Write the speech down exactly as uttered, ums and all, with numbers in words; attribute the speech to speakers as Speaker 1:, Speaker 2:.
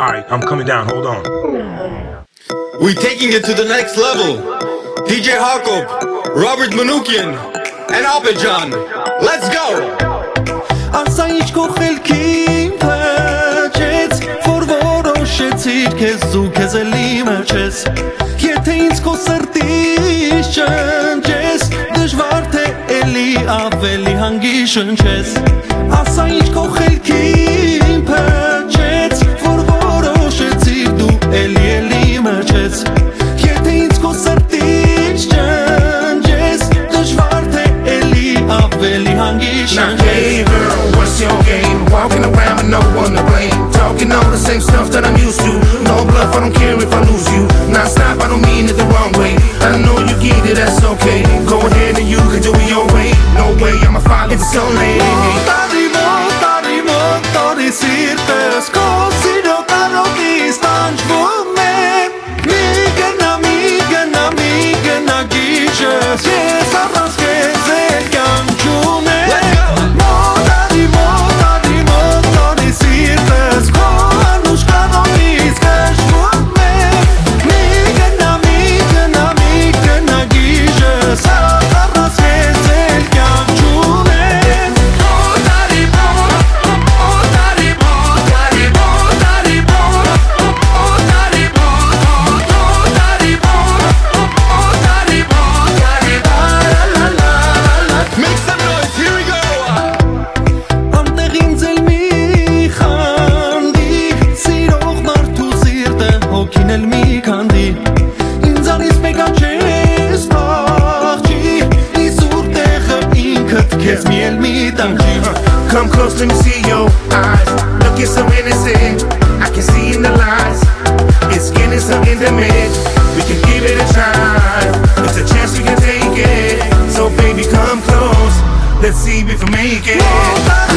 Speaker 1: Alright, I'm coming down, hold on.
Speaker 2: We taking it to the next level. D J Jakob, Robert Manoukian, and Abejan. Let's go!
Speaker 3: Ասայիչ քո խելքին փչեց, որ որոշեցիր քեզ ու քեզ էլի մրջես. Եթե ինձ քո սրտից շնչես, դժվար թե էլի ավելի հանգիստ շնչես. Ասայիչ քո խելքին փչեց, որ որոշեցիր դու էլի էլի մրջես. Եթե ինձ քո սրտից շնչես, դժվար թե էլի ավելի հանգիստ շնչես.
Speaker 4: What's your game? Walking around with no one to blame. Talking all the same stuff that I'm used to. No bluff, I don't care if I lose you. Not stop, I don't mean it the wrong way. I know you get it, that's okay. Go ahead and you can do it your way. No way, I'ma follow it's so late.
Speaker 3: Տարի մոտ, տարի մոտ, տարի սիրտս քո սիրո կարոտից տանջվում է. Մի գնա, մի գնա, մի գնա գիժս, ես առանց քեզ էլ կյանքում եմ.
Speaker 4: Come close, let me see your eyes. Looking so innocent, I can see in the lies. It's getting so intimate, we can give it a try. It's a chance we can take it. So baby, come close, let's see if we can make it.